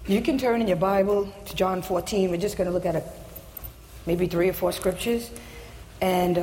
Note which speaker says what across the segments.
Speaker 1: You can turn in your Bible to John 14. We're just going to look at maybe 3 or 4 scriptures. And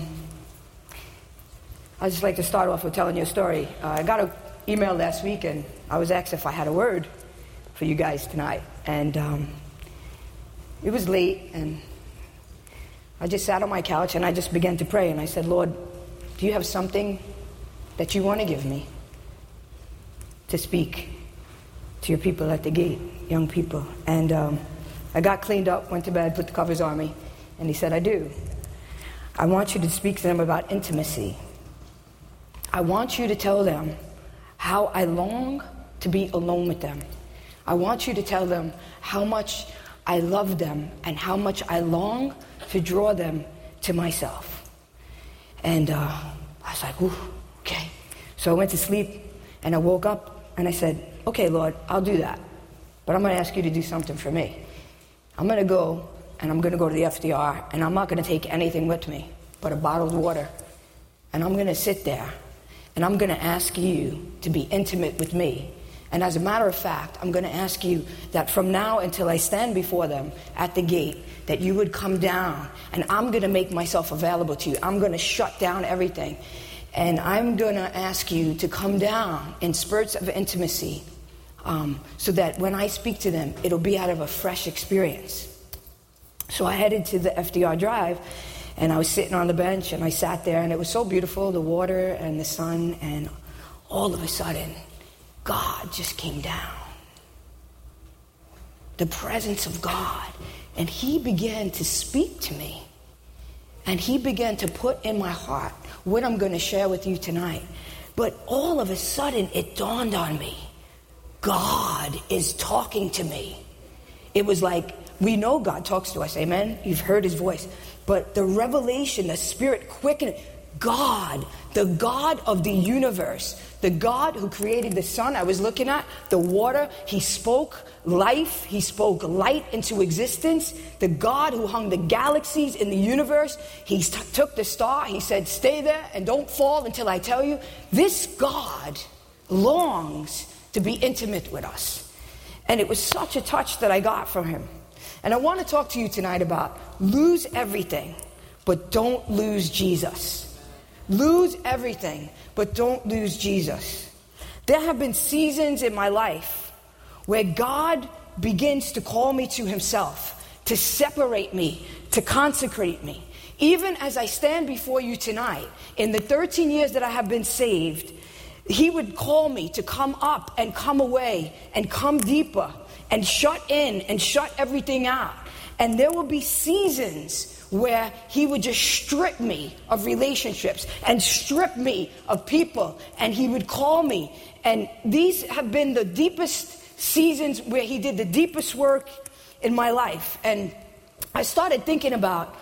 Speaker 1: I'd just like to start off with telling you a story. I got an email last week, and I was asked if I had a word for you guys tonight. And it was late, and I just sat on my couch, and I just began to pray. And I said, Lord, do you have something that you want to give me to speak to your people at the gate, young people? And I got cleaned up, went to bed, put the covers on me, and he said, I do. I want you to speak to them about intimacy. I want you to tell them how I long to be alone with them. I want you to tell them how much I love them and how much I long to draw them to myself. And I was like, ooh, okay. So I went to sleep, and I woke up, and I said, okay, Lord, I'll do that. But I'm going to ask you to do something for me. I'm going to go, and I'm going to go to the FDR, and I'm not going to take anything with me but a bottle of water. And I'm going to sit there, and I'm going to ask you to be intimate with me. And as a matter of fact, I'm going to ask you that from now until I stand before them at the gate, that you would come down, and I'm going to make myself available to you. I'm going to shut down everything. And I'm going to ask you to come down in spurts of intimacy so that when I speak to them, it'll be out of a fresh experience. So I headed to the FDR Drive, and I was sitting on the bench, and I sat there, and it was so beautiful, the water and the sun, and all of a sudden, God just came down. The presence of God. And he began to speak to me. And he began to put in my heart what I'm going to share with you tonight. But all of a sudden, it dawned on me. God is talking to me. It was like, we know God talks to us, amen? You've heard his voice. But the revelation, the Spirit quickened. God, the God of the universe, the God who created the sun I was looking at, the water, he spoke life, he spoke light into existence. The God who hung the galaxies in the universe, he took the star, he said, stay there and don't fall until I tell you. This God longs to be intimate with us. And it was such a touch that I got from him. And I want to talk to you tonight about lose everything, but don't lose Jesus. Lose everything, but don't lose Jesus. There have been seasons in my life where God begins to call me to himself, to separate me, to consecrate me. Even as I stand before you tonight, in the 13 years that I have been saved, he would call me to come up and come away and come deeper and shut in and shut everything out. And there will be seasons where he would just strip me of relationships and strip me of people, and he would call me. And these have been the deepest seasons where he did the deepest work in my life. And I started thinking about,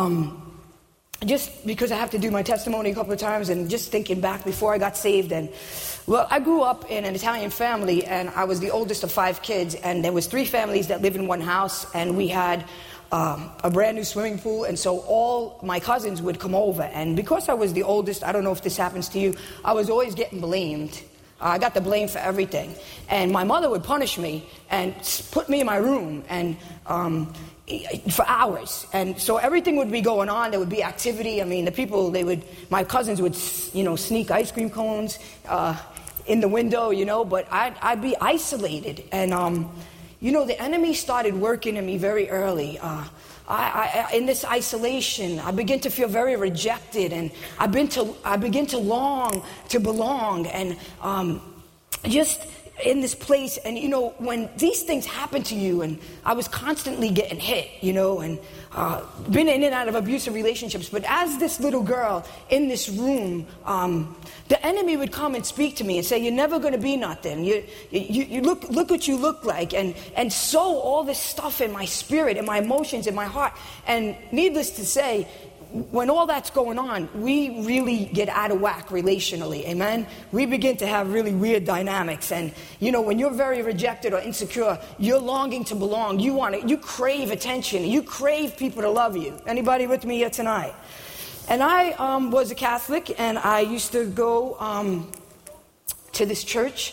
Speaker 1: just because I have to do my testimony a couple of times, and just thinking back before I got saved. And well, I grew up in an Italian family, and I was the oldest of 5 kids, and there was 3 families that lived in one house, and we had a brand new swimming pool, and so all my cousins would come over. And because I was the oldest, I don't know if this happens to you, I was always getting blamed. I got the blame for everything. And my mother would punish me and put me in my room and for hours. And so everything would be going on. There would be activity. I mean, my cousins would, sneak ice cream cones in the window, but I'd be isolated. And the enemy started working in me very early. In this isolation, I begin to feel very rejected, and I begin to long to belong, and just in this place. And when these things happen to you, and I was constantly getting hit, and been in and out of abusive relationships. But as this little girl in this room, the enemy would come and speak to me and say, "You're never going to be nothing. You look what you look like," and sow all this stuff in my spirit, in my emotions, in my heart. And needless to say, when all that's going on, we really get out of whack relationally, amen? We begin to have really weird dynamics. And, when you're very rejected or insecure, you're longing to belong. You crave attention. You crave people to love you. Anybody with me here tonight? And I was a Catholic, and I used to go to this church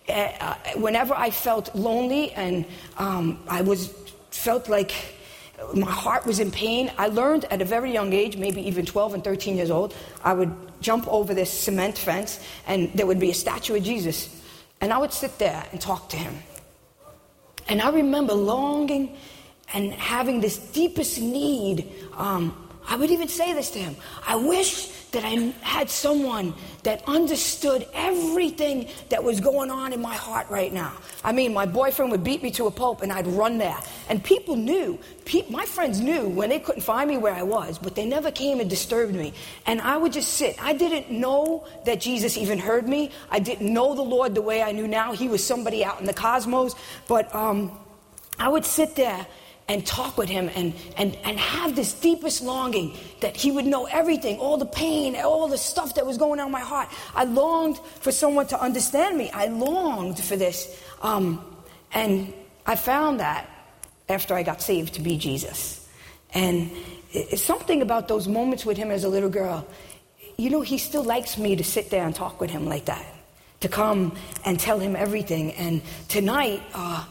Speaker 1: whenever I felt lonely and felt like my heart was in pain, I learned at a very young age, maybe even 12 and 13 years old, I would jump over this cement fence and there would be a statue of Jesus. And I would sit there and talk to him. And I remember longing and having this deepest need. I would even say this to him. I wish that I had someone that understood everything that was going on in my heart right now. I mean, my boyfriend would beat me to a pulp and I'd run there. And people knew, my friends knew when they couldn't find me where I was, but they never came and disturbed me. And I would just sit. I didn't know that Jesus even heard me. I didn't know the Lord the way I knew now. He was somebody out in the cosmos. But I would sit there and talk with him and have this deepest longing that he would know everything, all the pain, all the stuff that was going on in my heart. I longed for someone to understand me. I longed for this. And I found that after I got saved to be Jesus. And it's something about those moments with him as a little girl. You know, he still likes me to sit there and talk with him like that, to come and tell him everything. And tonight,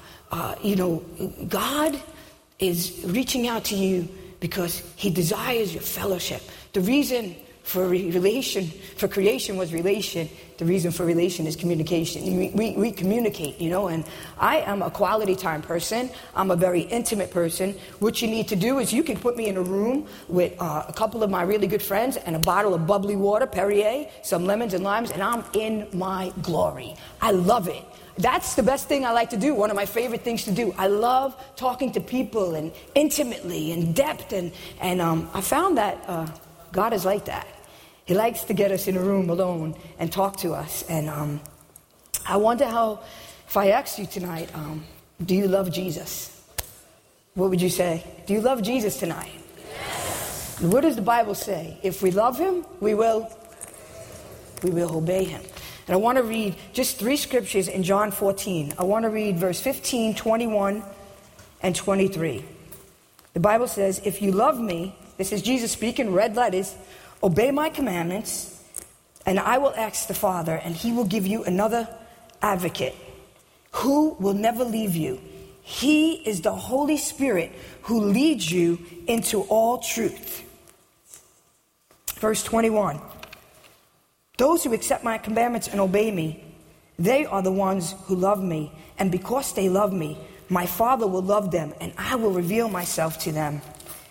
Speaker 1: God is reaching out to you because he desires your fellowship. The reason for creation was relation. The reason for relation is communication. We communicate, and I am a quality time person. I'm a very intimate person. What you need to do is you can put me in a room with a couple of my really good friends and a bottle of bubbly water, Perrier, some lemons and limes, and I'm in my glory. I love it. That's the best thing I like to do, one of my favorite things to do. I love talking to people and intimately and depth. And I found that God is like that. He likes to get us in a room alone and talk to us. And I wonder if I asked you tonight, do you love Jesus? What would you say? Do you love Jesus tonight? Yes. What does the Bible say? If we love him, we will obey him. And I want to read just 3 scriptures in John 14. I want to read verse 15, 21, and 23. The Bible says, if you love me, this is Jesus speaking, red letters, obey my commandments, and I will ask the Father, and he will give you another advocate who will never leave you. He is the Holy Spirit who leads you into all truth. Verse 21. Those who accept my commandments and obey me, they are the ones who love me. And because they love me, my Father will love them, and I will reveal myself to them.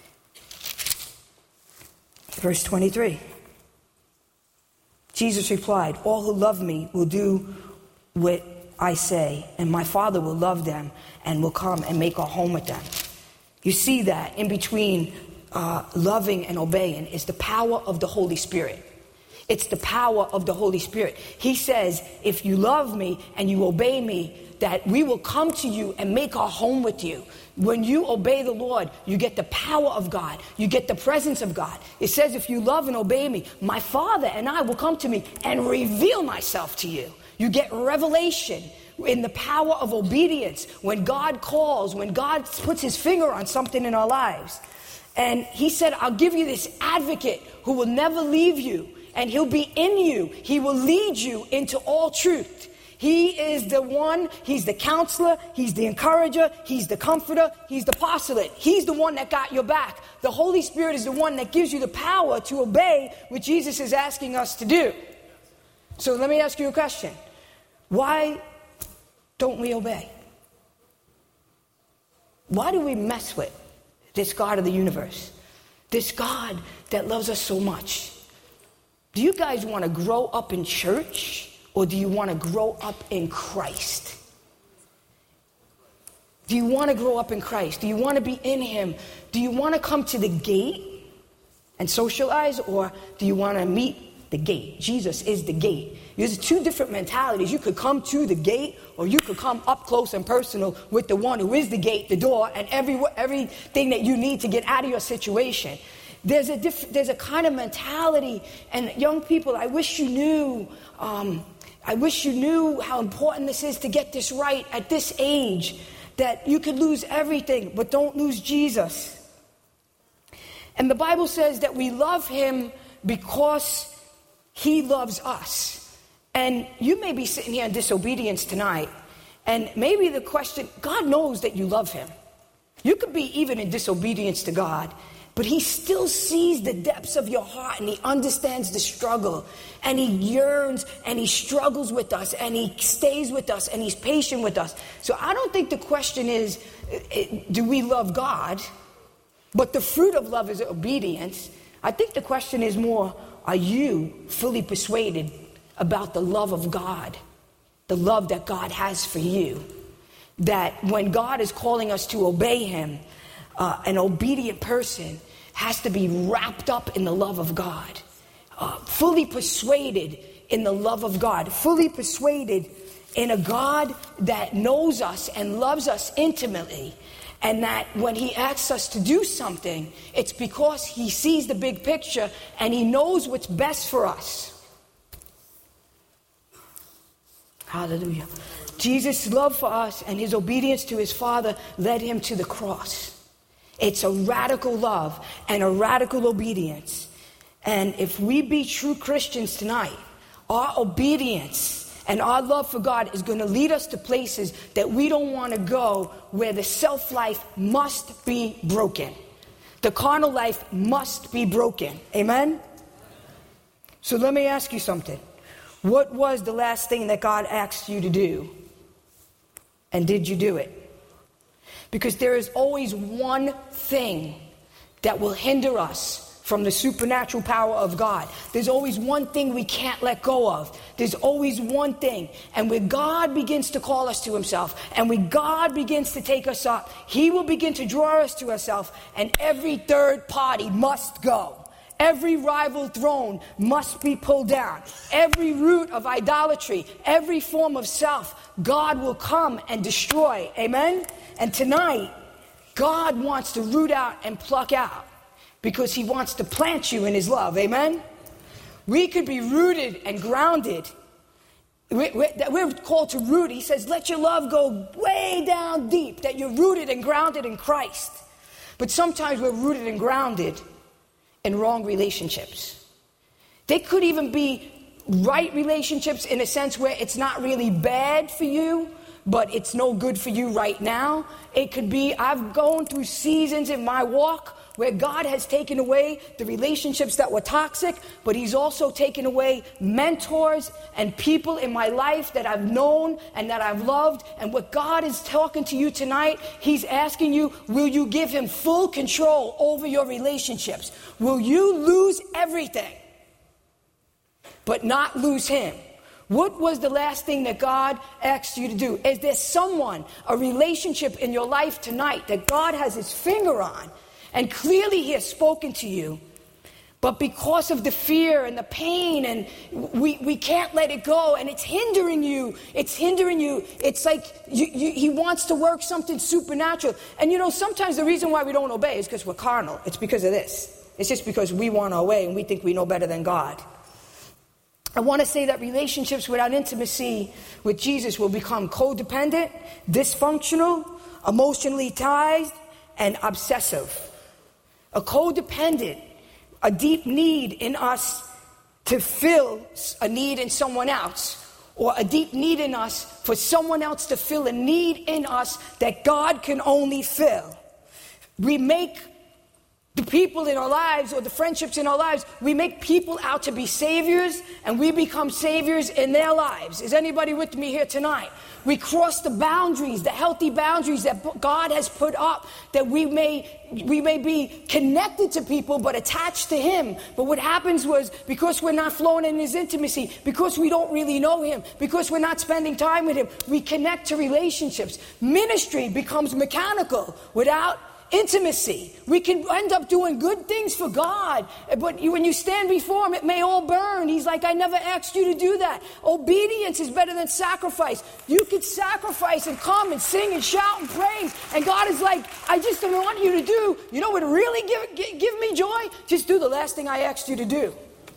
Speaker 1: Verse 23. Jesus replied, all who love me will do what I say, and my Father will love them and will come and make a home with them. You see that in between loving and obeying is the power of the Holy Spirit. It's the power of the Holy Spirit. He says, if you love me and you obey me, that we will come to you and make our home with you. When you obey the Lord, you get the power of God. You get the presence of God. It says, if you love and obey me, my Father and I will come to me and reveal myself to you. You get revelation in the power of obedience when God calls, when God puts his finger on something in our lives. And he said, I'll give you this advocate who will never leave you. And he'll be in you. He will lead you into all truth. He is the one, he's the counselor, he's the encourager, he's the comforter, he's the apostolate. He's the one that got your back. The Holy Spirit is the one that gives you the power to obey what Jesus is asking us to do. So let me ask you a question. Why don't we obey? Why do we mess with this God of the universe? This God that loves us so much? Do you guys want to grow up in church, or do you want to grow up in Christ? Do you want to grow up in Christ? Do you want to be in him? Do you want to come to the gate and socialize, or do you want to meet the gate? Jesus is the gate. There's 2 different mentalities. You could come to the gate, or you could come up close and personal with the one who is the gate, the door, and everything that you need to get out of your situation. There's a kind of mentality, and young people, I wish you knew how important this is to get this right at this age, that you could lose everything, but don't lose Jesus. And the Bible says that we love him because he loves us. And you may be sitting here in disobedience tonight. And maybe the question, God knows that you love him. You could be even in disobedience to God, but he still sees the depths of your heart, and he understands the struggle, and he yearns and he struggles with us, and he stays with us, and he's patient with us. So I don't think the question is, do we love God? But the fruit of love is obedience. I think the question is more, are you fully persuaded about the love of God, the love that God has for you? That when God is calling us to obey him, an obedient person has to be wrapped up in the love of God, fully persuaded in the love of God, fully persuaded in a God that knows us and loves us intimately, and that when he asks us to do something, it's because he sees the big picture and he knows what's best for us. Hallelujah. Jesus' love for us and his obedience to his Father led him to the cross. It's a radical love and a radical obedience. And if we be true Christians tonight, our obedience and our love for God is going to lead us to places that we don't want to go, where the self-life must be broken. The carnal life must be broken. Amen? So let me ask you something. What was the last thing that God asked you to do? And did you do it? Because there is always one thing that will hinder us from the supernatural power of God. There's always one thing we can't let go of. There's always one thing. And when God begins to call us to himself, and when God begins to take us up, he will begin to draw us to himself, and every third party must go. Every rival throne must be pulled down. Every root of idolatry, every form of self, God will come and destroy. Amen? And tonight, God wants to root out and pluck out, because he wants to plant you in his love. Amen? We could be rooted and grounded. We're called to root. He says, let your love go way down deep, that you're rooted and grounded in Christ. But sometimes we're rooted and grounded in wrong relationships. They could even be right relationships in a sense where it's not really bad for you, but it's no good for you right now. It could be, I've gone through seasons in my walk where God has taken away the relationships that were toxic, but he's also taken away mentors and people in my life that I've known and that I've loved. And what God is talking to you tonight, he's asking you, will you give him full control over your relationships? Will you lose everything, but not lose him? What was the last thing that God asked you to do? Is there someone, a relationship in your life tonight that God has his finger on, and clearly he has spoken to you, but because of the fear and the pain, and we can't let it go, and it's hindering you. It's like he wants to work something supernatural. And you know, sometimes the reason why we don't obey is because we're carnal. It's because of this. It's just because we want our way and we think we know better than God. I want to say that relationships without intimacy with Jesus will become codependent, dysfunctional, emotionally tied, and obsessive. A codependent, a deep need in us to fill a need in someone else, or a deep need in us for someone else to fill a need in us that God can only fill. We make the people in our lives, or the friendships in our lives, we make people out to be saviors, and we become saviors in their lives. Is anybody with me here tonight? We cross the boundaries, the healthy boundaries that God has put up, that we may be connected to people but attached to him. But what happens was, because we're not flowing in his intimacy, because we don't really know him, because we're not spending time with him, we connect to relationships. Ministry becomes mechanical without intimacy. We can end up doing good things for God, but when you stand before him, it may all burn. He's like, I never asked you to do that. Obedience is better than sacrifice. You could sacrifice and come and sing and shout and praise, and God is like, I just don't want you to do, you know what would really give me joy? Just do the last thing I asked you to do.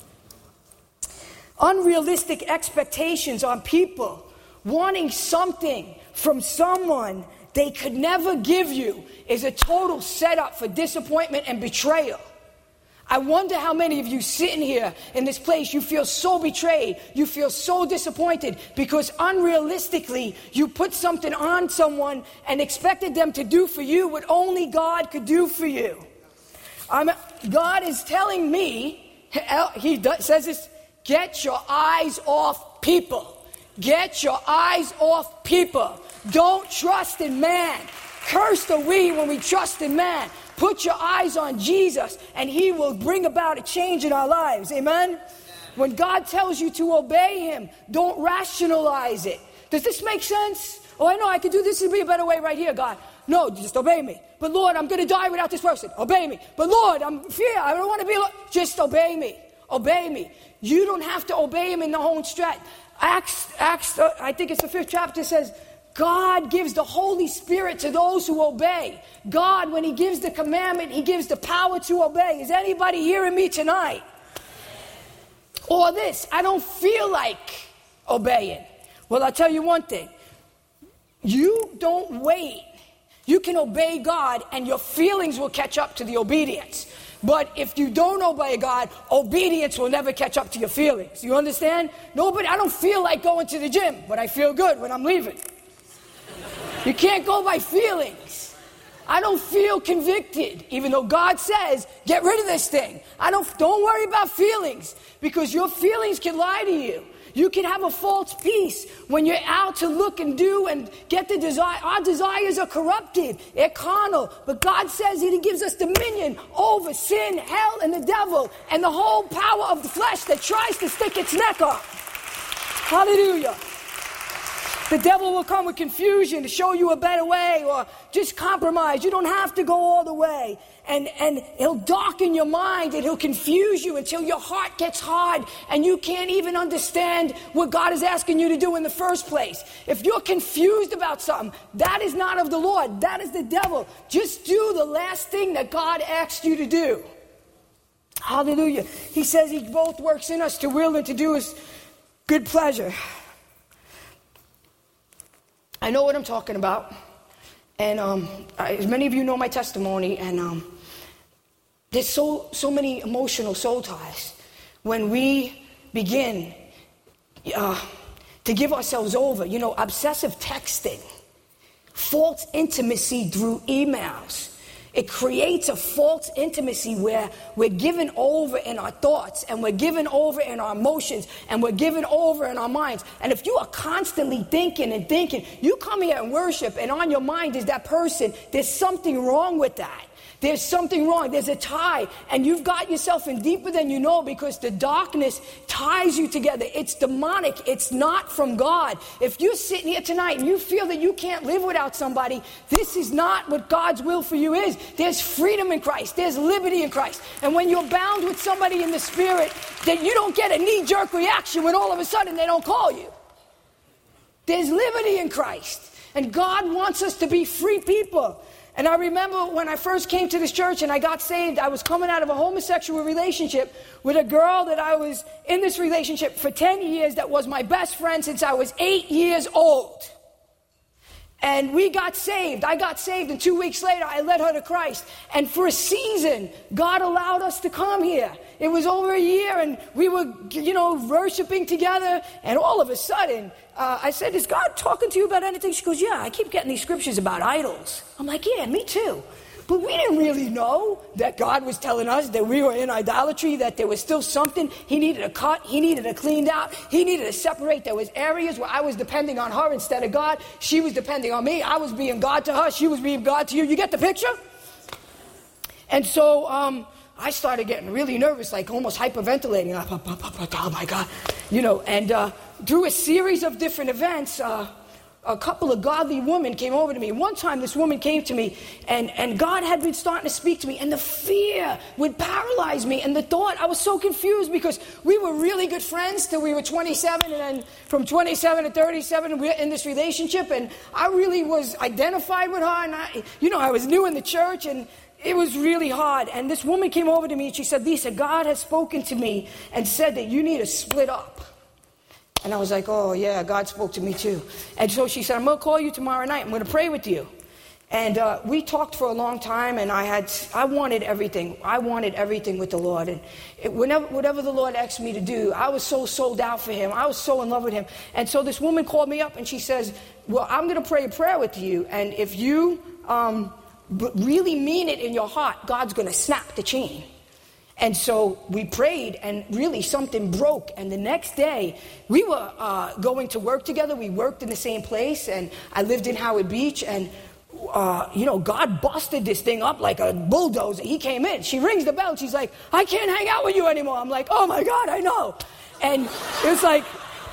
Speaker 1: Unrealistic expectations on people, wanting something from someone they could never give you, is a total setup for disappointment and betrayal. I wonder how many of you sitting here in this place, you feel so betrayed, you feel so disappointed because unrealistically you put something on someone and expected them to do for you what only God could do for you. God is telling me, says this, get your eyes off people. Get your eyes off people. Don't trust in man. Cursed are we when we trust in man. Put your eyes on Jesus, and he will bring about a change in our lives. Amen? When God tells you to obey him, don't rationalize it. Does this make sense? Oh, I know I could do this. Would be a better way right here, God. No, just obey me. But Lord, I'm going to die without this person. Obey me. But Lord, I'm fear. I don't want to be alone. Just obey me. Obey me. You don't have to obey him in the whole stretch. Acts, I think it's the 5th chapter, says, God gives the Holy Spirit to those who obey. God, when he gives the commandment, he gives the power to obey. Is anybody hearing me tonight? Or this, I don't feel like obeying. Well, I'll tell you one thing. You don't wait. You can obey God and your feelings will catch up to the obedience. But if you don't obey God, obedience will never catch up to your feelings. You understand? I don't feel like going to the gym, but I feel good when I'm leaving. You can't go by feelings. I don't feel convicted, even though God says, get rid of this thing. Don't worry about feelings, because your feelings can lie to you. You can have a false peace when you're out to look and do and get the desire. Our desires are corrupted. They're carnal. But God says that he gives us dominion over sin, hell, and the devil, and the whole power of the flesh that tries to stick its neck up. Hallelujah. The devil will come with confusion to show you a better way, or just compromise. You don't have to go all the way. And he'll darken your mind and he'll confuse you until your heart gets hard and you can't even understand what God is asking you to do in the first place. If you're confused about something, that is not of the Lord. That is the devil. Just do the last thing that God asked you to do. Hallelujah. He says he both works in us to will and to do his good pleasure. I know what I'm talking about, and as many of you know my testimony, and there's so many emotional soul ties when we begin to give ourselves over. Obsessive texting, false intimacy through emails. It creates a false intimacy where we're given over in our thoughts and we're given over in our emotions and we're given over in our minds. And if you are constantly thinking and thinking, you come here and worship and on your mind is that person, there's something wrong with that. There's something wrong. There's a tie. And you've got yourself in deeper than you know because the darkness ties you together. It's demonic. It's not from God. If you're sitting here tonight and you feel that you can't live without somebody, this is not what God's will for you is. There's freedom in Christ. There's liberty in Christ. And when you're bound with somebody in the spirit, that you don't get a knee-jerk reaction when all of a sudden they don't call you. There's liberty in Christ. And God wants us to be free people. And I remember when I first came to this church and I got saved, I was coming out of a homosexual relationship with a girl that I was in this relationship for 10 years that was my best friend since I was 8 years old. And we got saved. I got saved, and 2 weeks later, I led her to Christ. And for a season, God allowed us to come here. It was over a year, and we were, worshiping together. And all of a sudden, I said, is God talking to you about anything? She goes, yeah, I keep getting these scriptures about idols. I'm like, yeah, me too. But we didn't really know that God was telling us that we were in idolatry, that there was still something. He needed a cut. He needed it cleaned out. He needed to separate. There was areas where I was depending on her instead of God. She was depending on me. I was being God to her. She was being God to you. You get the picture? And so I started getting really nervous, like almost hyperventilating. Oh, my God. And through a series of different events, a couple of godly women came over to me. One time this woman came to me and God had been starting to speak to me and the fear would paralyze me and the thought, I was so confused because we were really good friends till we were 27 and then from 27 to 37 we're in this relationship and I really was identified with her and I was new in the church and it was really hard. And this woman came over to me and she said, Lisa, God has spoken to me and said that you need to split up. And I was like, oh, yeah, God spoke to me too. And so she said, I'm going to call you tomorrow night. I'm going to pray with you. And we talked for a long time, and I wanted everything. I wanted everything with the Lord. And whatever the Lord asked me to do, I was so sold out for him. I was so in love with him. And so this woman called me up, and she says, well, I'm going to pray a prayer with you. And if you really mean it in your heart, God's going to snap the chain. And so we prayed, and really something broke. And the next day, we were going to work together. We worked in the same place, and I lived in Howard Beach. And God busted this thing up like a bulldozer. He came in. She rings the bell. And she's like, I can't hang out with you anymore. I'm like, oh, my God, I know. And it's like,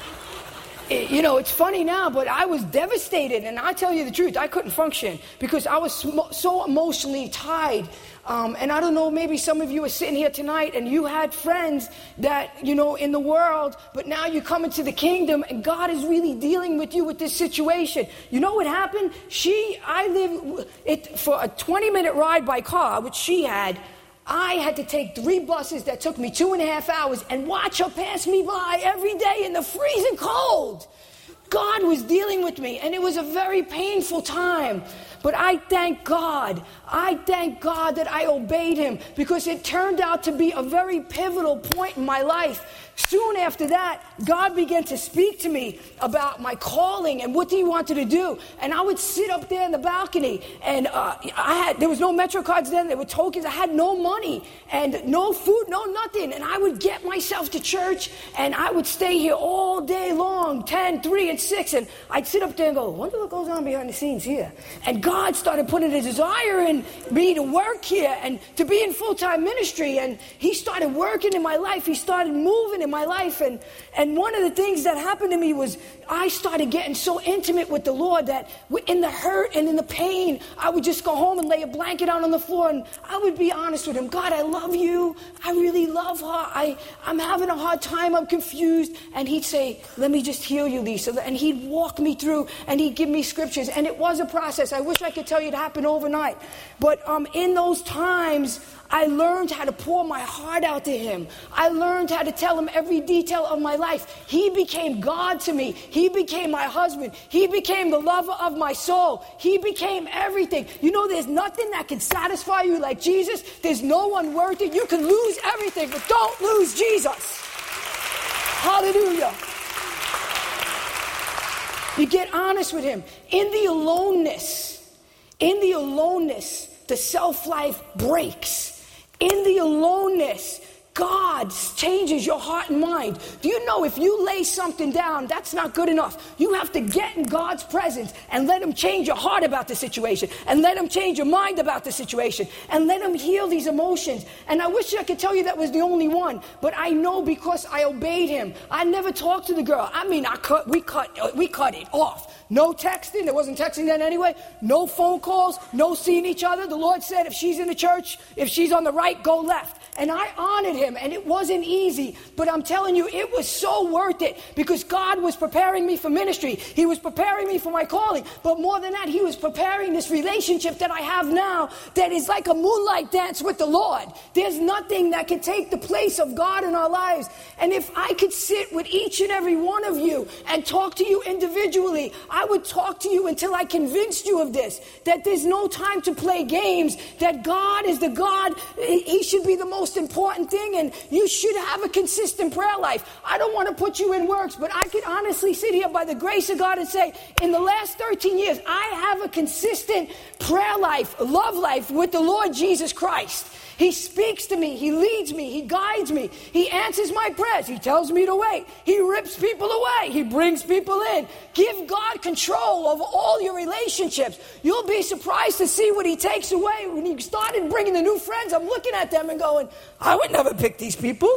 Speaker 1: it's funny now, but I was devastated. And I tell you the truth, I couldn't function because I was so emotionally tied. And I don't know, maybe some of you are sitting here tonight and you had friends that, in the world, but now you come into the kingdom and God is really dealing with you with this situation. You know what happened? I live for a 20-minute ride by car, which she had. I had to take 3 buses that took me 2.5 hours and watch her pass me by every day in the freezing cold. God was dealing with me, and it was a very painful time. But I thank God. I thank God that I obeyed him, because it turned out to be a very pivotal point in my life. Soon after that, God began to speak to me about my calling and what he wanted to do. And I would sit up there in the balcony, and there was no Metro cards then. There were tokens. I had no money and no food, no nothing. And I would get myself to church, and I would stay here all day long, 10, 3, and 6. And I'd sit up there and go, wonder what goes on behind the scenes here. And God started putting a desire in me to work here and to be in full-time ministry. And he started working in my life. He started moving in my life. And one of the things that happened to me was I started getting so intimate with the Lord that in the hurt and in the pain, I would just go home and lay a blanket out on the floor, and I would be honest with him. God, I love you. I really love her. I'm having a hard time. I'm confused. And he'd say, let me just heal you, Lisa. And he'd walk me through, and he'd give me scriptures. And it was a process. I wish I could tell you it happened overnight. But in those times, I learned how to pour my heart out to him. I learned how to tell him every detail of my life. He became God to me. He became my husband. He became the lover of my soul. He became everything. There's nothing that can satisfy you like Jesus. There's no one worth it. You can lose everything, but don't lose Jesus. Hallelujah. You get honest with him. In the aloneness, the self-life breaks. In the aloneness, God changes your heart and mind. Do you know if you lay something down, that's not good enough. You have to get in God's presence and let him change your heart about the situation, and let him change your mind about the situation, and let him heal these emotions. And I wish I could tell you that was the only one, but I know because I obeyed him. I never talked to the girl. We cut it off. No texting. There wasn't texting then anyway. No phone calls. No seeing each other. The Lord said, if she's in the church, if she's on the right, go left. And I honored him, and it wasn't easy, but I'm telling you, it was so worth it, because God was preparing me for ministry. He was preparing me for my calling, but more than that, he was preparing this relationship that I have now that is like a moonlight dance with the Lord. There's nothing that can take the place of God in our lives. And if I could sit with each and every one of you and talk to you individually, I would talk to you until I convinced you of this, that there's no time to play games, that God is the God. He should be the most important thing, and you should have a consistent prayer life. I don't want to put you in works, but I could honestly sit here by the grace of God and say, in the last 13 years, I have a consistent prayer life, love life with the Lord Jesus Christ. He speaks to me. He leads me. He guides me. He answers my prayers. He tells me to wait. He rips people away. He brings people in. Give God control of all your relationships. You'll be surprised to see what he takes away. When he started bringing the new friends, I'm looking at them and going, I would never pick these people.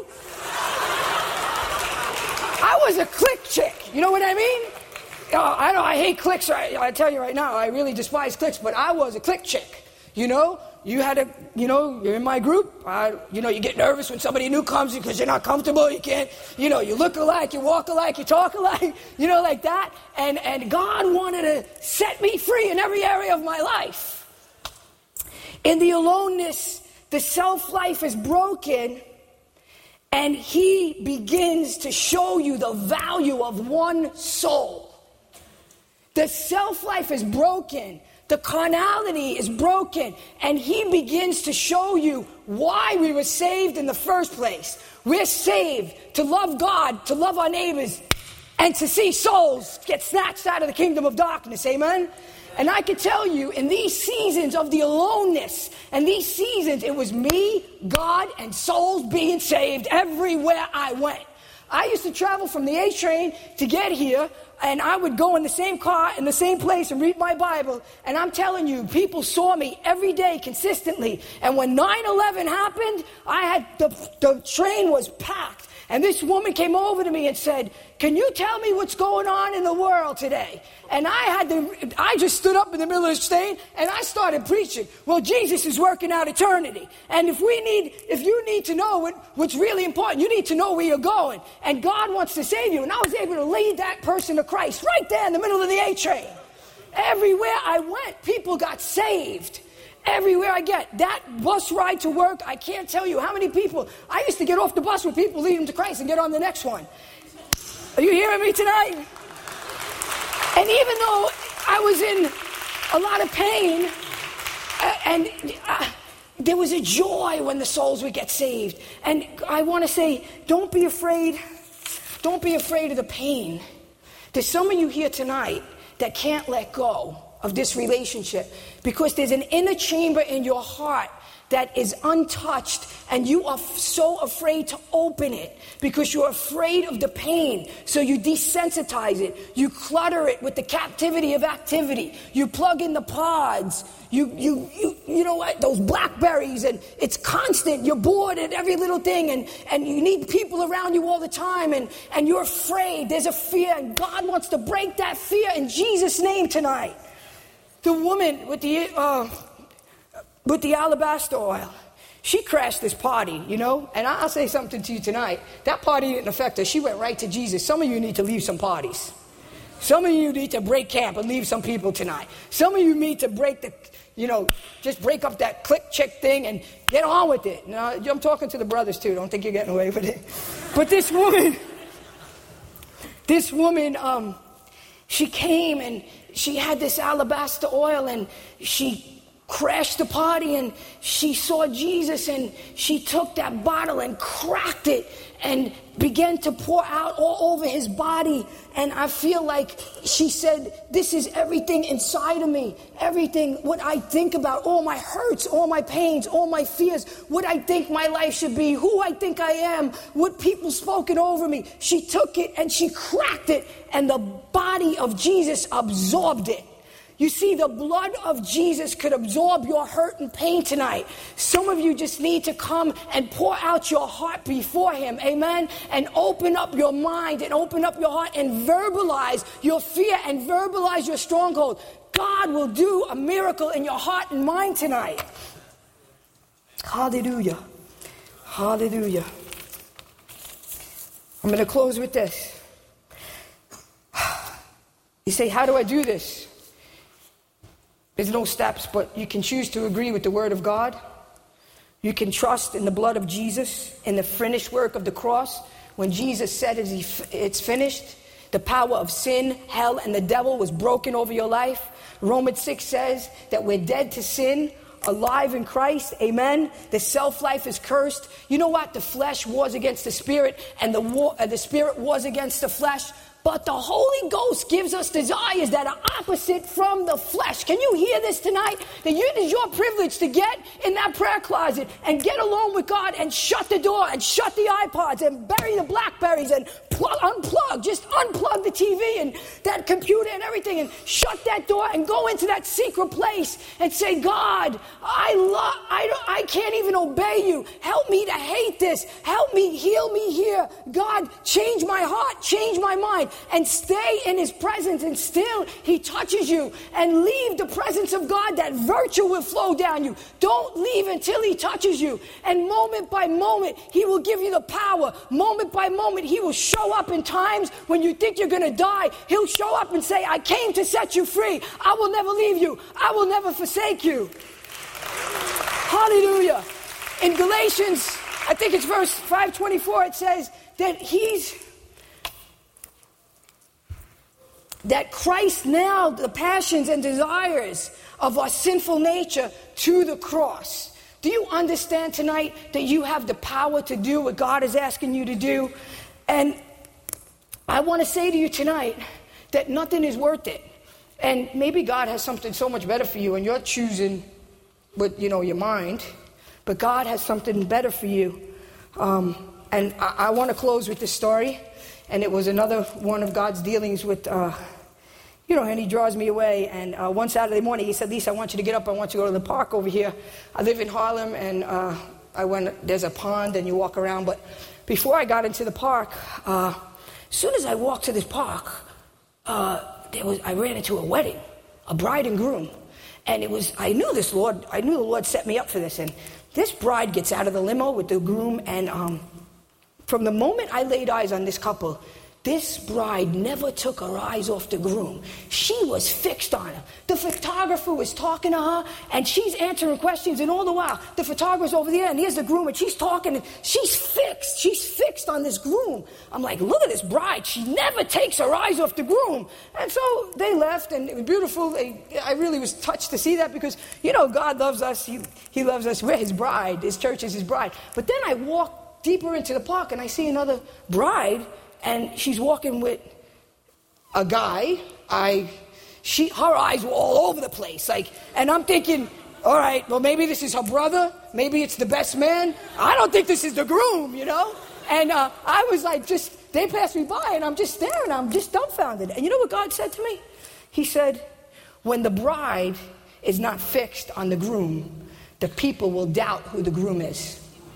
Speaker 1: I was a clique chick. You know what I mean? I know I hate cliques. I tell you right now, I really despise cliques, but I was a clique chick. You had you're in my group. You get nervous when somebody new comes because you're not comfortable. You can't, you look alike, you walk alike, you talk alike, like that. And God wanted to set me free in every area of my life. In the aloneness, the self-life is broken, and he begins to show you the value of one soul. The self-life is broken. The carnality is broken. And he begins to show you why we were saved in the first place. We're saved to love God, to love our neighbors, and to see souls get snatched out of the kingdom of darkness. Amen? And I can tell you, in these seasons of the aloneness, and these seasons, it was me, God, and souls being saved everywhere I went. I used to travel from the A train to get here, and I would go in the same car, in the same place, and read my Bible. And I'm telling you, people saw me every day consistently. And when 9/11 happened, the train was packed. And this woman came over to me and said, "Can you tell me what's going on in the world today?" And I just stood up in the middle of the train and I started preaching. Well, Jesus is working out eternity. And if you need to know what's really important, you need to know where you're going. And God wants to save you. And I was able to lead that person to Christ right there in the middle of the A train. Everywhere I went, people got saved. Everywhere I get, that bus ride to work, I can't tell you how many people. I used to get off the bus with people, lead them to Christ, and get on the next one. Are you hearing me tonight? And even though I was in a lot of pain, there was a joy when the souls would get saved. And I want to say, don't be afraid. Don't be afraid of the pain. There's some of you here tonight that can't let go of this relationship because there's an inner chamber in your heart that is untouched, and you are so afraid to open it because you're afraid of the pain. So you desensitize it. You clutter it with the captivity of activity. You plug in the pods. You know what? Those blackberries, and it's constant. You're bored at every little thing, and you need people around you all the time, and you're afraid. There's a fear, and God wants to break that fear in Jesus' name tonight. The woman with the alabaster oil, she crashed this party, you know? And I'll say something to you tonight. That party didn't affect her. She went right to Jesus. Some of you need to leave some parties. Some of you need to break camp and leave some people tonight. Some of you need to just break up that click chick thing and get on with it. Now, I'm talking to the brothers too. Don't think you're getting away with it. But this woman, she came and she had this alabaster oil, and she crashed the party, and she saw Jesus, and she took that bottle and cracked it and began to pour out all over his body. And I feel like she said, "This is everything inside of me, everything, what I think about, all my hurts, all my pains, all my fears, what I think my life should be, who I think I am, what people spoken over me." She took it and she cracked it, and the body of Jesus absorbed it. You see, the blood of Jesus could absorb your hurt and pain tonight. Some of you just need to come and pour out your heart before him, amen? And open up your mind and open up your heart and verbalize your fear and verbalize your stronghold. God will do a miracle in your heart and mind tonight. Hallelujah. Hallelujah. I'm going to close with this. You say, how do I do this? There's no steps, but you can choose to agree with the word of God. You can trust in the blood of Jesus, in the finished work of the cross. When Jesus said it's finished, the power of sin, hell, and the devil was broken over your life. Romans 6 says that we're dead to sin, alive in Christ. Amen. The self-life is cursed. You know what? The flesh wars against the spirit, and the spirit wars against the flesh. But the Holy Ghost gives us desires that are opposite from the flesh. Can you hear this tonight? That it is your privilege to get in that prayer closet and get alone with God and shut the door and shut the iPods and bury the Blackberries and just unplug the TV and that computer and everything and shut that door and go into that secret place and say, "God, I can't even obey you. Help me to hate this. Help me, heal me here. God, change my heart, change my mind." And stay in his presence until he touches you, and leave the presence of God. That virtue will flow down you. Don't leave until he touches you. And moment by moment, he will give you the power. Moment by moment, he will show up in times when you think you're going to die. He'll show up and say, "I came to set you free. I will never leave you. I will never forsake you." Hallelujah. In Galatians, I think it's verse 5:24, it says that that Christ nailed the passions and desires of our sinful nature to the cross. Do you understand tonight that you have the power to do what God is asking you to do? And I want to say to you tonight that nothing is worth it. And maybe God has something so much better for you, and you're choosing with, your mind. But God has something better for you. And I want to close with this story. And it was another one of God's dealings with, and he draws me away. And one Saturday morning, he said, Lisa, I want you to get up. I want you to go to the park over here. I live in Harlem, and there's a pond, and you walk around. But before I got into the park, as soon as I walked to this park, I ran into a wedding, a bride and groom. And I knew the Lord set me up for this. And this bride gets out of the limo with the groom, and from the moment I laid eyes on this couple, this bride never took her eyes off the groom. She was fixed on him. The photographer was talking to her, and she's answering questions, and all the while, the photographer's over there, and here's the groom, and she's talking, and she's fixed. She's fixed on this groom. I'm like, look at this bride. She never takes her eyes off the groom. And so they left, and it was beautiful. I really was touched to see that because, God loves us. He loves us. We're his bride. His church is his bride. But then I walk deeper into the park, and I see another bride, and she's walking with a guy. Her eyes were all over the place. And I'm thinking, all right, well, maybe this is her brother. Maybe it's the best man. I don't think this is the groom, And I was like, they passed me by, and I'm just staring. I'm just dumbfounded. And you know what God said to me? He said, when the bride is not fixed on the groom, the people will doubt who the groom is.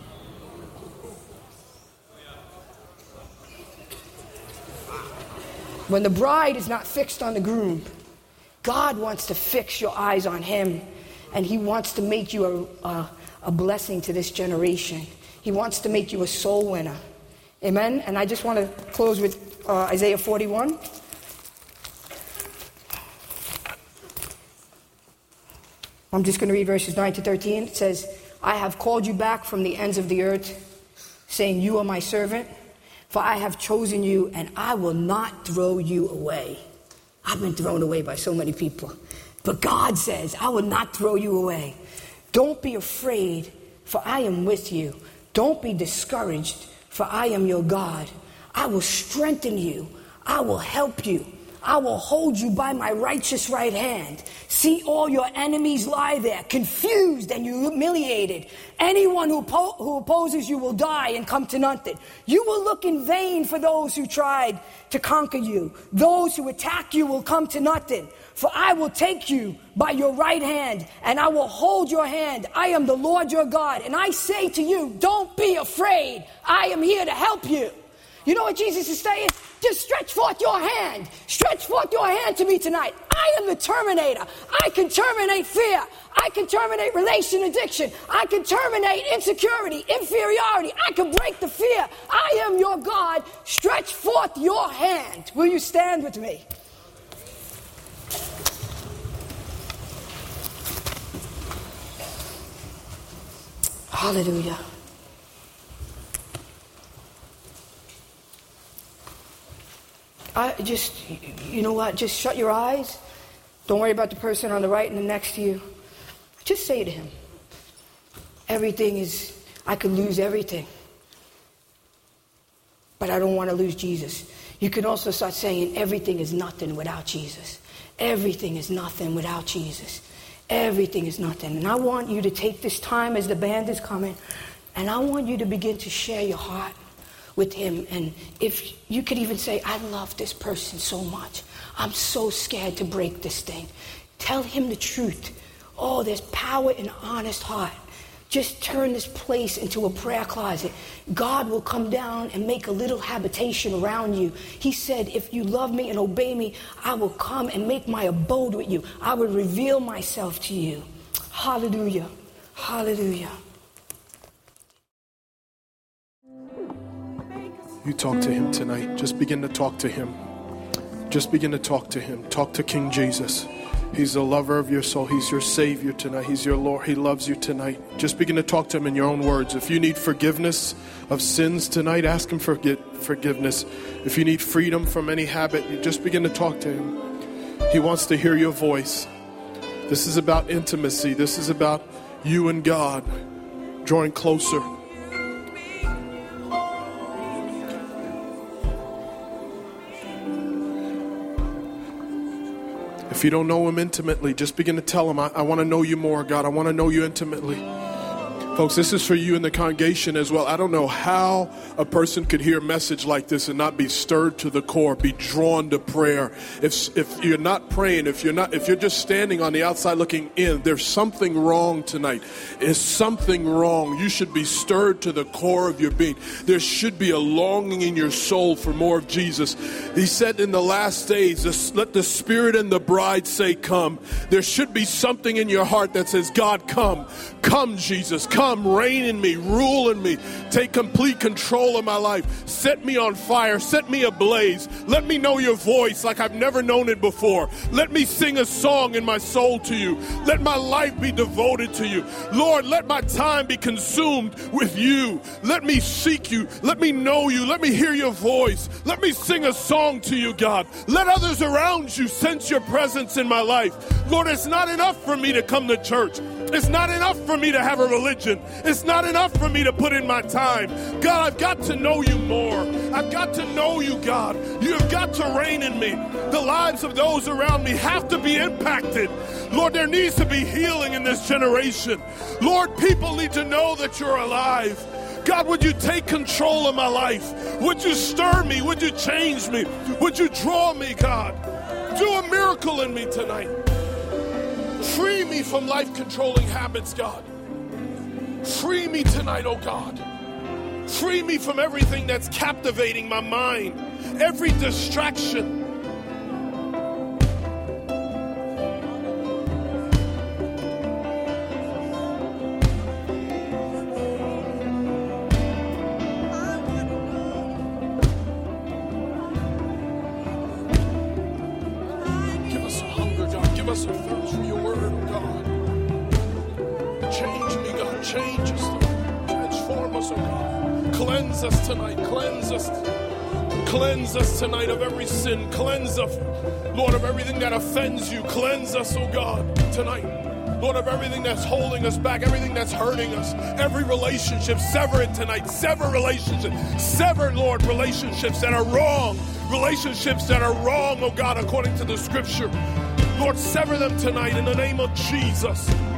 Speaker 1: When the bride is not fixed on the groom, God wants to fix your eyes on him, and he wants to make you a blessing to this generation. He wants to make you a soul winner. Amen? And I just want to close with Isaiah 41. I'm just going to read verses 9 to 13. It says, I have called you back from the ends of the earth, saying, you are my servant. For I have chosen you, and I will not throw you away. I've been thrown away by so many people. But God says, I will not throw you away. Don't be afraid, for I am with you. Don't be discouraged, for I am your God. I will strengthen you. I will help you. I will hold you by my righteous right hand. See all your enemies lie there, confused and humiliated. Anyone who opposes you will die and come to nothing. You will look in vain for those who tried to conquer you. Those who attack you will come to nothing. For I will take you by your right hand, and I will hold your hand. I am the Lord your God, and I say to you, don't be afraid. I am here to help you. You know what Jesus is saying? Just stretch forth your hand. Stretch forth your hand to me tonight. I am the terminator. I can terminate fear. I can terminate relation addiction. I can terminate insecurity, inferiority. I can break the fear. I am your God. Stretch forth your hand. Will you stand with me? Hallelujah. You know what? Just shut your eyes. Don't worry about the person on the right and the next to you. Just say to him, I could lose everything, but I don't want to lose Jesus. You can also start saying, everything is nothing without Jesus. Everything is nothing without Jesus. Everything is nothing. And I want you to take this time as the band is coming, and I want you to begin to share your heart with him. And if you could even say, I love this person so much. I'm so scared to break this thing. Tell him the truth. Oh, there's power in an honest heart. Just turn this place into a prayer closet. God will come down and make a little habitation around you. He said, if you love me and obey me, I will come and make my abode with you. I will reveal myself to you. Hallelujah. Hallelujah.
Speaker 2: You talk to him tonight. Just begin to talk to him. Just begin to talk to him. Talk to King Jesus. He's the lover of your soul. He's your Savior tonight. He's your Lord. He loves you tonight. Just begin to talk to him in your own words. If you need forgiveness of sins tonight, ask him for forgiveness. If you need freedom from any habit, you just begin to talk to him. He wants to hear your voice. This is about intimacy. This is about you and God drawing closer. If you don't know him intimately, just begin to tell him, I want to know you more, God. I want to know you intimately. Folks, this is for you in the congregation as well. I don't know how a person could hear a message like this and not be stirred to the core, be drawn to prayer. If you're not praying, if you're just standing on the outside looking in, there's something wrong tonight. There's something wrong. You should be stirred to the core of your being. There should be a longing in your soul for more of Jesus. He said in the last days, let the Spirit and the bride say, come. There should be something in your heart that says, God, come. Come, Jesus, come. Reign in me, rule in me, take complete control of my life. Set me on fire, set me ablaze. Let me know your voice like I've never known it before. Let me sing a song in my soul to you. Let my life be devoted to you. Lord, let my time be consumed with you. Let me seek you. Let me know you. Let me hear your voice. Let me sing a song to you, God. Let others around you sense your presence in my life. Lord, it's not enough for me to come to church. It's not enough for me to have a religion. It's not enough for me to put in my time. God, I've got to know you more. I've got to know you, God. You have got to reign in me. The lives of those around me have to be impacted. Lord, there needs to be healing in this generation. Lord, people need to know that you're alive. God, would you take control of my life? Would you stir me? Would you change me? Would you draw me, God? Do a miracle in me tonight. Free me from life-controlling habits, God. Free me tonight, oh God. Free me from everything that's captivating my mind, every distraction. Give us a hunger, God. Give us a thirst for your word, oh God. Change me, God. Change us, Lord. Transform us, oh God. Cleanse us tonight. Cleanse us. Cleanse us tonight of every sin. Cleanse us, Lord, of everything that offends you. Cleanse us, oh God, tonight. Lord, of everything that's holding us back, everything that's hurting us, every relationship, sever it tonight. Sever relationships. Sever, Lord, relationships that are wrong. Relationships that are wrong, oh God, according to the scripture. Lord, sever them tonight in the name of Jesus.